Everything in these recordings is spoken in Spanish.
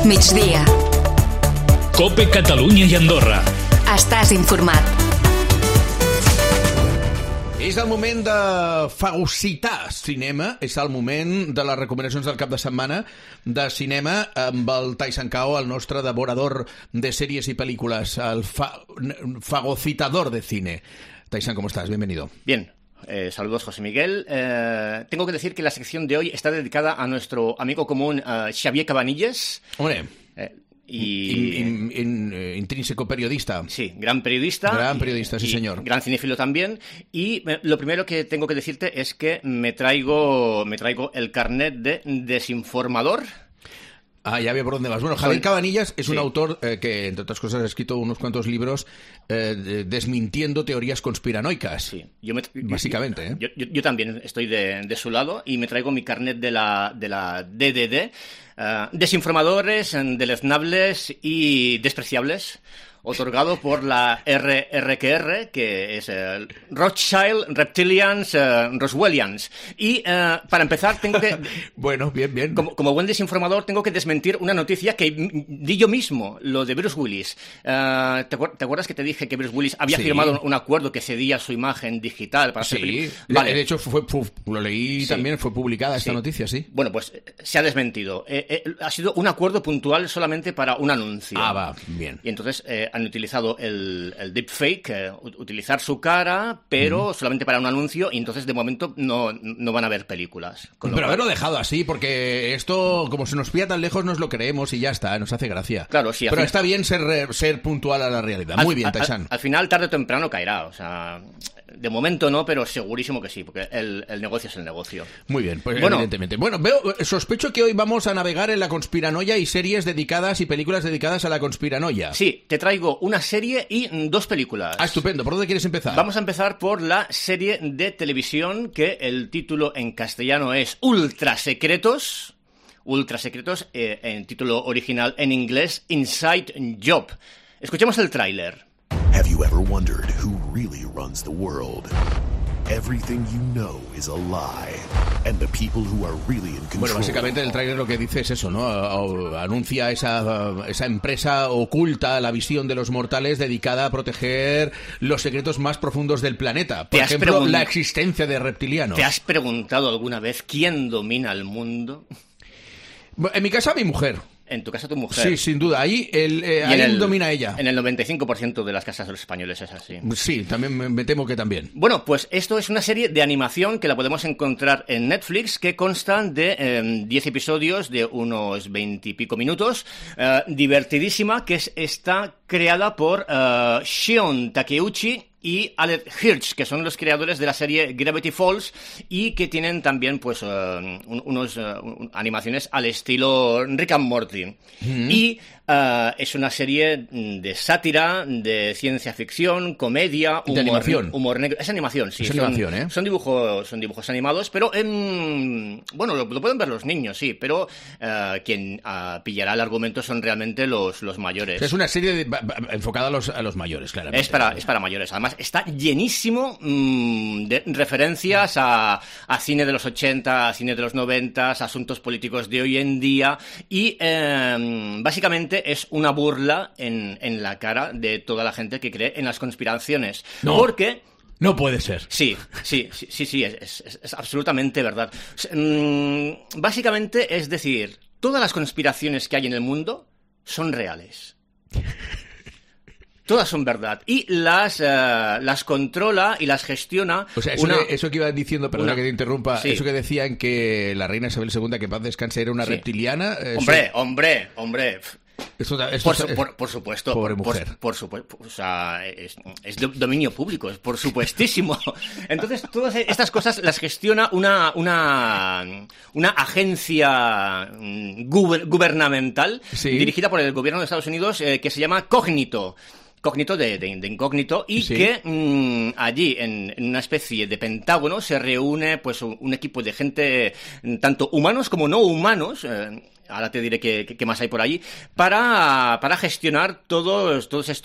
migdia. COPE Catalunya i Andorra. Estàs informat. És el moment de fagocitar cinema, és el moment de les recomanacions del cap de setmana de cinema amb el Tyson Cao, el nostre devorador de sèries i pel·lícules, el fagocitador de cine. Tyson, ¿cómo estás? Bienvenido. Bien. Saludos, José Miguel. Tengo que decir que la sección de hoy está dedicada a nuestro amigo común Xavier Cabanilles. Hombre, intrínseco periodista. Sí, gran periodista. Gran periodista, sí, señor. Gran cinéfilo también. Y lo primero que tengo que decirte es que me traigo el carnet de desinformador. Ah, ya veo por dónde vas. Bueno, Javier Cabanillas es un autor que, entre otras cosas, ha escrito unos cuantos libros desmintiendo teorías conspiranoicas. Sí, básicamente. Yo también estoy de su lado y me traigo mi carnet de la DDD. Desinformadores, deleznables y despreciables, otorgado por la RRQR, que es Rothschild, Reptilians, Roswellians. Y para empezar tengo que... Bueno, bien. Como buen desinformador tengo que desmentir una noticia que di yo mismo, lo de Bruce Willis. ¿Te acuerdas que te dije que Bruce Willis había firmado un acuerdo que cedía su imagen digital para hacer películas? Vale. De hecho, lo leí también, fue publicada esta noticia, sí. Bueno, pues se ha desmentido. Ha sido un acuerdo puntual solamente para un anuncio. Ah, va, bien. Y entonces... han utilizado el deepfake, utilizar su cara, pero solamente para un anuncio, y entonces de momento no van a haber películas. Pero haberlo dejado así, porque esto, como se nos pilla tan lejos, nos lo creemos y ya está, nos hace gracia. Claro, sí. Pero está bien ser puntual a la realidad. Muy bien, Tyson. Al final, tarde o temprano caerá, o sea... De momento no, pero segurísimo que sí, porque el negocio es el negocio. Muy bien, pues evidentemente. Bueno, sospecho que hoy vamos a navegar en la conspiranoia y series dedicadas y películas dedicadas a la conspiranoia. Sí, te traigo una serie y dos películas. Ah, estupendo. ¿Por dónde quieres empezar? Vamos a empezar por la serie de televisión que el título en castellano es Ultrasecretos. Ultrasecretos, en título original en inglés, Inside Job. Escuchemos el tráiler. Have you ever wondered who really runs the world? Everything you know is a lie, and the people who are really in control... Bueno, básicamente el tráiler lo que dice es eso, ¿no? Anuncia esa empresa oculta, la visión de los mortales, dedicada a proteger los secretos más profundos del planeta. Por ejemplo, la existencia de reptilianos. ¿Te has preguntado alguna vez quién domina el mundo? En mi casa, mi mujer. En tu casa, tu mujer. Sí, sin duda. Ahí domina ella. En el 95% de las casas de los españoles es así. Sí, también me temo que también. Bueno, pues esto es una serie de animación que la podemos encontrar en Netflix, que constan de 10 episodios de unos 20 y pico minutos. Divertidísima, que está creada por Shion Takeuchi y Alec Hirsch, que son los creadores de la serie Gravity Falls y que tienen también pues animaciones al estilo Rick and Morty. Y es una serie de sátira, de ciencia ficción, comedia, humor negro. Es animación, sí. Es animación, ¿eh? Son dibujos animados, pero bueno, lo pueden ver los niños, sí, pero quien pillará el argumento son realmente los mayores. Es una serie enfocada a los mayores, claramente. Es para mayores. Además, está llenísimo de referencias a cine de los 80, a cine de los 90, a asuntos políticos de hoy en día y básicamente es una burla en la cara de toda la gente que cree en las conspiraciones. No. Porque... No puede ser. Sí, es absolutamente verdad. Básicamente, es decir, todas las conspiraciones que hay en el mundo son reales. Todas son verdad. Y las controla y las gestiona... O sea, eso que iba diciendo, perdona que te interrumpa, sí. Eso que decían que la reina Isabel II, que en paz descanse, era una reptiliana... Hombre. Por supuesto. Pobre mujer. Por supuesto. O sea, es dominio público, es por supuestísimo. Entonces, todas estas cosas las gestiona una agencia gubernamental dirigida por el gobierno de Estados Unidos que se llama Cognito. Cógnito de incógnito, y Sí. que allí, en una especie de pentágono, se reúne pues un equipo de gente, tanto humanos como no humanos, ahora te diré qué más hay por allí, para gestionar todas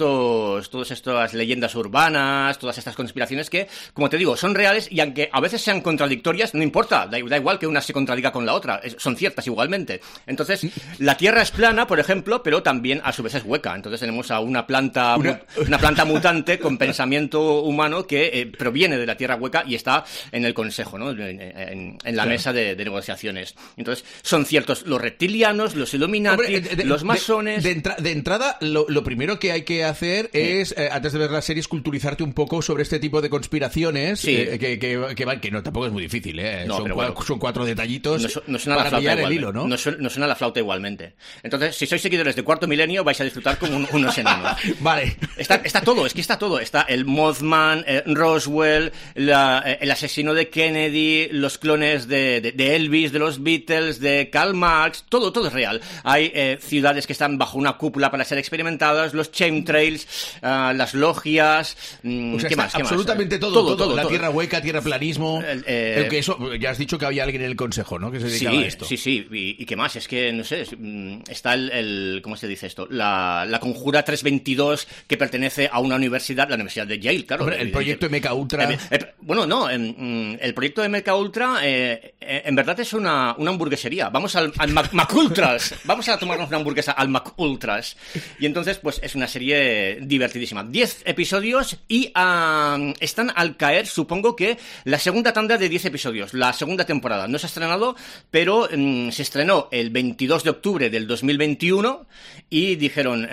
estas leyendas urbanas, todas estas conspiraciones que, como te digo, son reales, y aunque a veces sean contradictorias, no importa, da igual que una se contradiga con la otra, son ciertas igualmente. Entonces, la Tierra es plana, por ejemplo, pero también a su vez es hueca. Entonces tenemos a una planta mutante con pensamiento humano que proviene de la Tierra hueca y está en el Consejo, ¿no? En la mesa de negociaciones. Entonces, son ciertos los reptilianos, los Illuminati, los masones... De entrada, lo primero que hay que hacer es, antes de ver la serie, es culturizarte un poco sobre este tipo de conspiraciones, Sí. que no, tampoco es muy difícil, ¿eh? No, Son 4 detallitos no suena para la flauta pillar el igualmente. hilo, ¿no? No suena la flauta igualmente. Entonces, si sois seguidores de Cuarto Milenio, vais a disfrutar como unos enanos. Vale. Está todo, es que está todo. Está el Mothman, Roswell, el asesino de Kennedy, los clones de Elvis, de los Beatles, de Karl Marx, todo es real. Hay ciudades que están bajo una cúpula para ser experimentadas, los chemtrails, las logias... O sea, ¿qué más? absolutamente todo. La todo. tierra hueca, tierraplanismo... que eso, ya has dicho que había alguien en el consejo, ¿no? Que se dedicaba a esto. Sí. ¿Y qué más? Es que, no sé, está ¿cómo se dice esto? La conjura 322 que pertenece a una universidad, la Universidad de Yale, claro. Hombre, el proyecto MK Ultra... Bueno, no, el proyecto de MK Ultra en verdad es una hamburguesería. Vamos al McUltras. Vamos a tomarnos una hamburguesa al McUltras. Y entonces, pues es una serie divertidísima. 10 episodios y están al caer, supongo que la segunda tanda de 10 episodios, la segunda temporada. No se ha estrenado, pero se estrenó el 22 de octubre del 2021 y dijeron,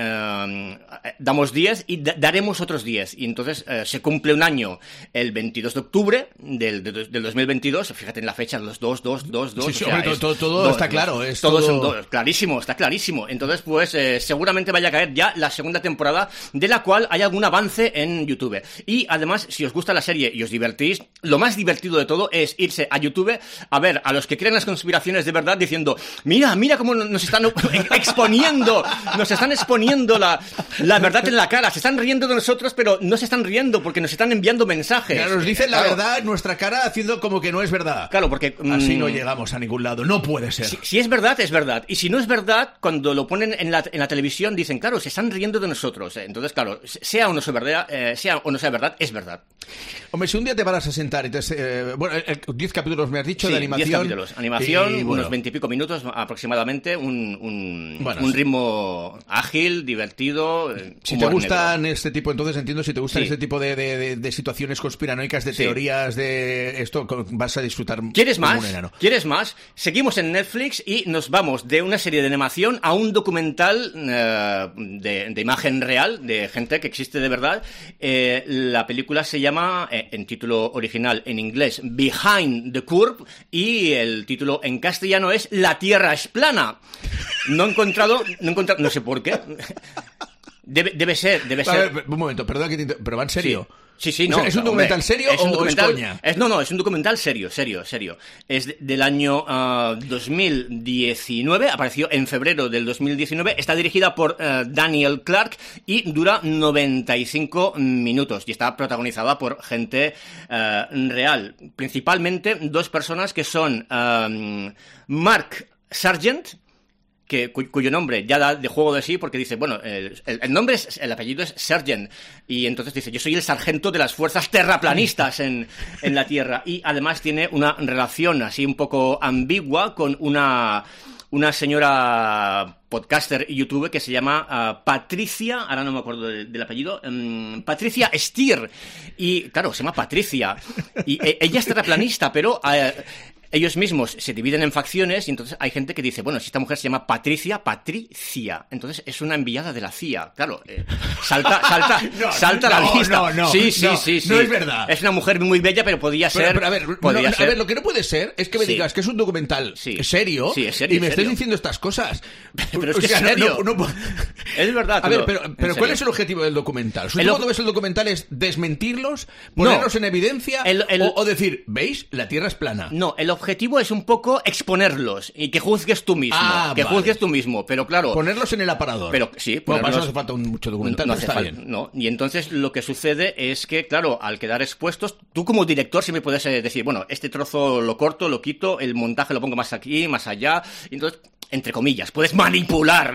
damos 10 y daremos otros 10. Y entonces se cumple un año el 22 de octubre del 2022. Fíjate en la fecha, los 2. Sí, o sea, hombre, todo dos, está claro. Es todos todo... son dos, clarísimo, está clarísimo. Entonces, pues seguramente vaya a caer ya la segunda temporada, de la cual hay algún avance en YouTube. Y además, si os gusta la serie y os divertís, lo más divertido de todo es irse a YouTube a ver a los que creen las conspiraciones de verdad diciendo, mira cómo nos están exponiendo la verdad en la cara. Se están riendo de nosotros, pero no se están riendo porque nos están enviando mensajes. Claro, nos dicen la verdad en nuestra cara haciendo como que no es verdad. Claro, porque... Así no llegamos a ningún lado. No puede ser. Si es verdad, es verdad. Y si no es verdad, cuando lo ponen en la televisión dicen, claro, se están riendo de nosotros. Entonces, claro, sea o no sea verdad, es verdad. Hombre, si un día te vas a sentar, entonces, 10 capítulos me has dicho, sí, de animación. 10 capítulos. Animación, y, unos 20 y pico minutos aproximadamente, un ritmo ágil, divertido. Si te gustan este tipo, entonces entiendo, si te gustan este tipo de situaciones conspiranoicas, de teorías, de esto, vas a disfrutar. ¿Quieres como más? un enano. ¿Quieres más? Seguimos en Netflix y nos vamos de una serie de animación a un documental de imagen real, de gente que existe de verdad. La película se llama, en título original en inglés, Behind the Curve, y el título en castellano es La Tierra es plana. No he encontrado, no sé por qué. Debe ser. A ver, un momento, perdón que te pero va en serio. Sí, no. O sea, ¿es un documental serio o es coña? No, es un documental serio. Es del año 2019, apareció en febrero del 2019, está dirigida por Daniel Clark y dura 95 minutos y está protagonizada por gente real. Principalmente dos personas que son Mark Sargent, cuyo nombre ya da de juego de sí, porque dice, bueno, el nombre el apellido es Sargent, y entonces dice, yo soy el sargento de las fuerzas terraplanistas en la Tierra, y además tiene una relación así un poco ambigua con una señora podcaster y youtuber que se llama Patricia, ahora no me acuerdo del apellido, Patricia Stier, y claro, se llama Patricia, y ella es terraplanista, pero... ellos mismos se dividen en facciones y entonces hay gente que dice, bueno, si esta mujer se llama Patricia, entonces es una enviada de la CIA. Claro, salta a la vista. No, sí. No es verdad. Es una mujer muy bella, pero podía ser... Pero a ver, lo que no puede ser es que me digas que es un documental serio, es serio, y me estés diciendo estas cosas. Pero es que es serio. Es verdad. A ver, pero ¿cuál es el objetivo del documental? Cuando ves el documental es desmentirlos, ponerlos en evidencia o decir, ¿veis? La Tierra es plana. No, el objetivo es un poco exponerlos y que juzgues tú mismo. Juzgues tú mismo, pero claro... Ponerlos en el aparador. Pero sí, para eso hace falta mucho documental, no hace está falta, bien. No. Y entonces lo que sucede es que, claro, al quedar expuestos, tú como director siempre puedes decir, bueno, este trozo lo corto, lo quito, el montaje lo pongo más aquí, más allá, y entonces... entre comillas, puedes manipular.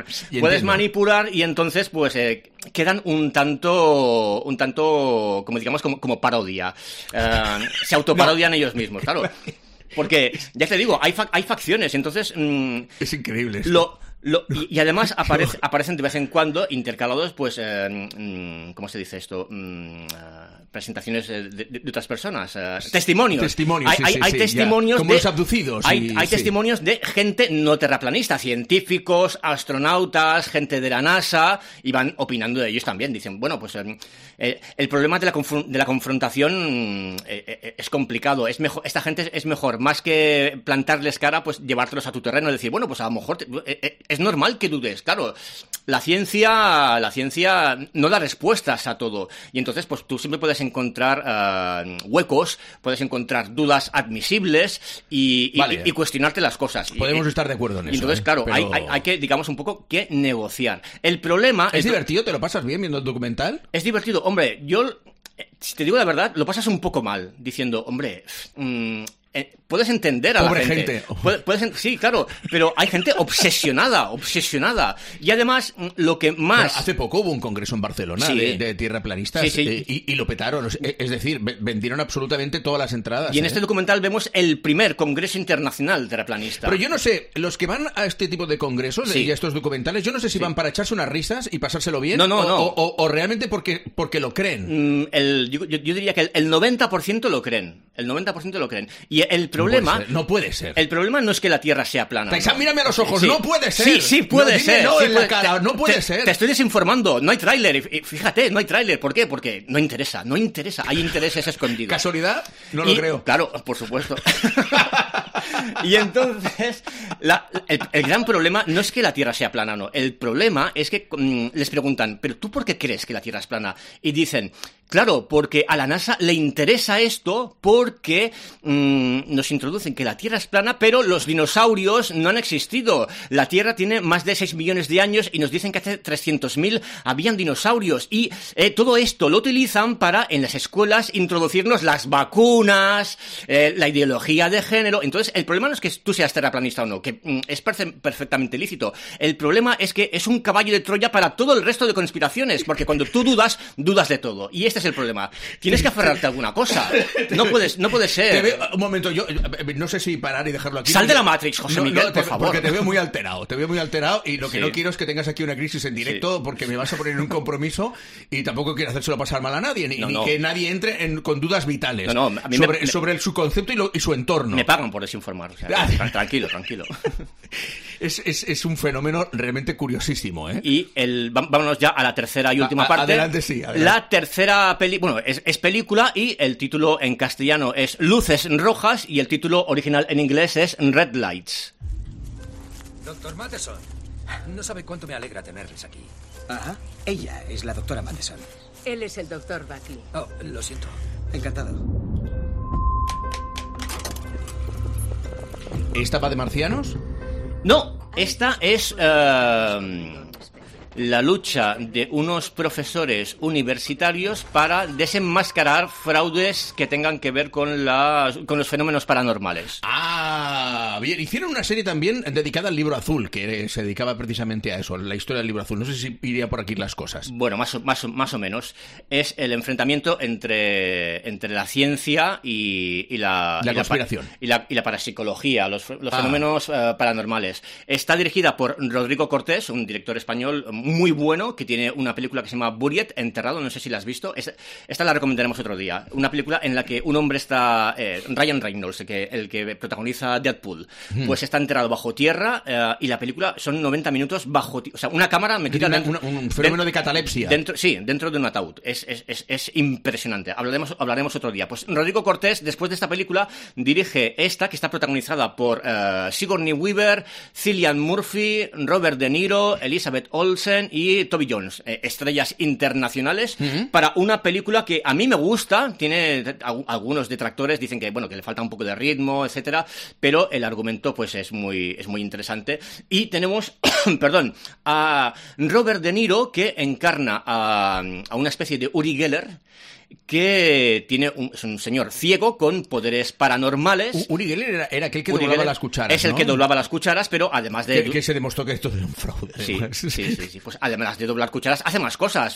Y entonces, pues, quedan un tanto, como digamos, como parodia. Se autoparodian ellos mismos, claro. Porque, ya te digo, hay facciones, entonces... es increíble esto. Y además aparecen de vez en cuando intercalados, pues, ¿cómo se dice esto? Presentaciones de otras personas, testimonios. Hay testimonios como los abducidos. Hay testimonios de gente no terraplanista, científicos, astronautas, gente de la NASA, y van opinando de ellos también. Dicen, bueno, pues el problema de la confrontación es complicado. Es mejor, esta gente es mejor, más que plantarles cara, pues llevártelos a tu terreno y decir, bueno, pues a lo mejor es normal que dudes. Claro, la ciencia no da respuestas a todo. Y entonces, pues tú siempre puedes encontrar huecos, puedes encontrar dudas admisibles y cuestionarte las cosas. Podemos estar de acuerdo en eso. Y entonces, claro, pero... hay que, digamos, un poco que negociar. El problema... ¿Es divertido? ¿Te lo pasas bien viendo el documental? Es divertido. Hombre, yo, si te digo la verdad, lo pasas un poco mal, diciendo, hombre... puedes entender a Pobre la gente. Sí, claro, pero hay gente obsesionada. Y además, lo que más... Pero hace poco hubo un congreso en Barcelona de tierraplanistas y lo petaron. Es decir, vendieron absolutamente todas las entradas. Y en este documental vemos el primer congreso internacional terraplanista. Pero yo no sé, los que van a este tipo de congresos y a estos documentales, yo no sé si van para echarse unas risas y pasárselo bien o realmente porque lo creen. Yo diría que el 90% lo creen. El 90% lo creen. Y el problema... No puede ser. El problema no es que la Tierra sea plana. Taisán, mírame a los ojos. No puede ser. Sí, puede ser. No, en la cara. No puede ser. Te estoy desinformando. No hay tráiler. Fíjate, no hay tráiler. ¿Por qué? Porque no interesa. Hay intereses escondidos. ¿Casualidad? No lo creo. Claro, por supuesto. Y entonces, el gran problema no es que la Tierra sea plana, no. El problema es que les preguntan, ¿pero tú por qué crees que la Tierra es plana? Y dicen... Claro, porque a la NASA le interesa esto porque nos introducen que la Tierra es plana, pero los dinosaurios no han existido. La Tierra tiene más de 6 millones de años y nos dicen que hace 300.000 habían dinosaurios. Y todo esto lo utilizan para, en las escuelas, introducirnos las vacunas, la ideología de género. Entonces, el problema no es que tú seas terraplanista o no, que es perfectamente lícito. El problema es que es un caballo de Troya para todo el resto de conspiraciones, porque cuando tú dudas de todo. Y este es el problema. Tienes que aferrarte a alguna cosa. No puede ser. Un momento, yo no sé si parar y dejarlo aquí. Sal de la Matrix, José Miguel, por favor. Porque te veo muy alterado. Y lo que no quiero es que tengas aquí una crisis en directo porque me vas a poner en un compromiso y tampoco quiero hacérselo pasar mal a nadie, ni que nadie entre con dudas vitales sobre su concepto y su entorno. Me pagan por desinformar. O sea, tranquilo. Es un fenómeno realmente curiosísimo, ¿eh? Y vámonos ya a la tercera y última parte. Adelante, sí. Adelante. La tercera es película y el título en castellano es Luces Rojas y el título original en inglés es Red Lights. Doctor Matheson, no sabe cuánto me alegra tenerles aquí. Ajá. Ella es la doctora Matheson. Él es el doctor Buckley. Oh, lo siento. Encantado. ¿Esta va de marcianos? No, esta es la lucha de unos profesores universitarios para desenmascarar fraudes que tengan que ver con los fenómenos paranormales. Ah, bien. Hicieron una serie también dedicada al Libro Azul, que se dedicaba precisamente a eso, la historia del Libro Azul. No sé si iría por aquí las cosas. Bueno, más o menos. Es el enfrentamiento entre la ciencia y la conspiración. Y la parapsicología, los fenómenos paranormales. Está dirigida por Rodrigo Cortés, un director español muy bueno, que tiene una película que se llama Buried, Enterrado, no sé si la has visto. Esta la recomendaremos otro día. Una película en la que un hombre está... Ryan Reynolds, el que protagoniza Deadpool. Ataúd. Pues está enterrado bajo tierra y la película son 90 minutos bajo tierra. O sea, una cámara metida dentro... Un fenómeno de catalepsia. Dentro de un ataúd. Es impresionante. Hablaremos otro día. Pues Rodrigo Cortés, después de esta película, dirige esta, que está protagonizada por Sigourney Weaver, Cillian Murphy, Robert De Niro, Elizabeth Olsen y Toby Jones. Estrellas internacionales para una película que a mí me gusta. Tiene algunos detractores, dicen que, bueno, que le falta un poco de ritmo, etcétera, pero el argumento pues es muy interesante. Y tenemos, perdón, a Robert De Niro, que encarna a una especie de Uri Geller, que es un señor ciego con poderes paranormales. Uri Geller era aquel que doblaba las cucharas, es el ¿no? que doblaba las cucharas, pero además de... Que se demostró que esto era un fraude. Sí. Pues además de doblar cucharas, hace más cosas.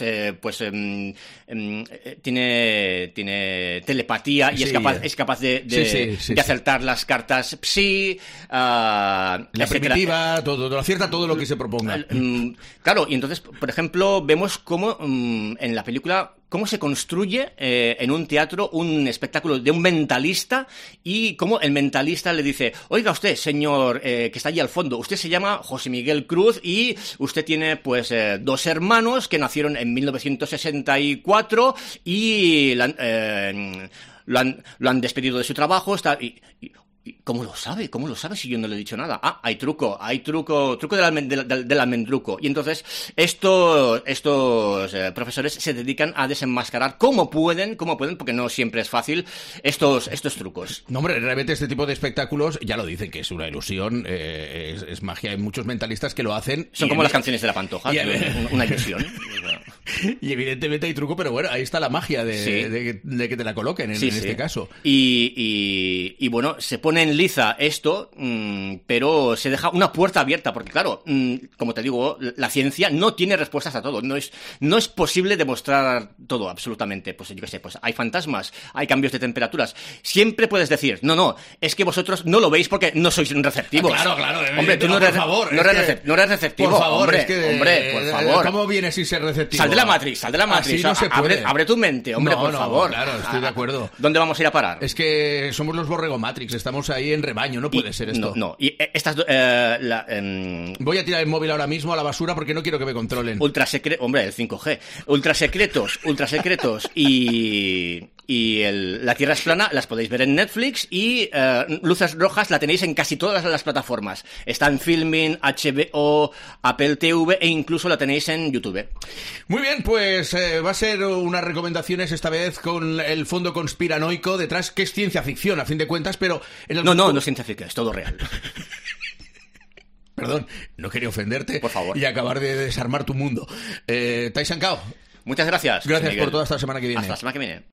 Tiene telepatía y es capaz de acertar las cartas psi, la primitiva, todo, acierta todo lo que se proponga. Claro, y entonces, por ejemplo, vemos cómo en la película... cómo se construye en un teatro un espectáculo de un mentalista y cómo el mentalista le dice: oiga usted, señor que está allí al fondo, usted se llama José Miguel Cruz y usted tiene pues 2 hermanos que nacieron en 1964 y lo han despedido de su trabajo. ¿Cómo lo sabe? ¿Cómo lo sabe si yo no le he dicho nada? Hay truco del almendruco. Y entonces estos profesores se dedican a desenmascarar como pueden, porque no siempre es fácil, estos trucos. No, hombre, realmente este tipo de espectáculos, ya lo dicen que es una ilusión, es magia. Hay muchos mentalistas que lo hacen. Son como las canciones de La Pantoja, una ilusión. Y evidentemente hay truco, pero bueno, ahí está la magia de que te la coloquen en este caso. Y bueno, se pone en liza esto, pero se deja una puerta abierta, porque claro, como te digo, la ciencia no tiene respuestas a todo, no es posible demostrar todo absolutamente. Pues yo qué sé, pues hay fantasmas, hay cambios de temperaturas. Siempre puedes decir, no, es que vosotros no lo veis porque no sois receptivos. Claro. Hombre, tú no eres receptivo. Por favor, hombre, por favor. ¿Cómo vienes sin ser receptivo? Sal de la Matrix. Así no se puede. Abre tu mente, hombre, por favor. Claro, estoy de acuerdo. ¿Dónde vamos a ir a parar? Es que somos los Borrego Matrix, estamos ahí en rebaño, no puede ser esto. No. Y estas voy a tirar el móvil ahora mismo a la basura porque no quiero que me controlen. Hombre, el 5G. Ultrasecretos y la Tierra es plana las podéis ver en Netflix y Luces Rojas la tenéis en casi todas las plataformas. Está en Filmin, HBO, Apple TV e incluso la tenéis en YouTube. Muy bien, pues va a ser unas recomendaciones esta vez con el fondo conspiranoico detrás, que es ciencia ficción a fin de cuentas, pero... No es ciencia ficción, es todo real. Perdón, no quería ofenderte. Por favor. Y acabar de desarmar tu mundo. Tyson Cao. Muchas gracias. Gracias por toda esta semana que viene. Hasta la semana que viene.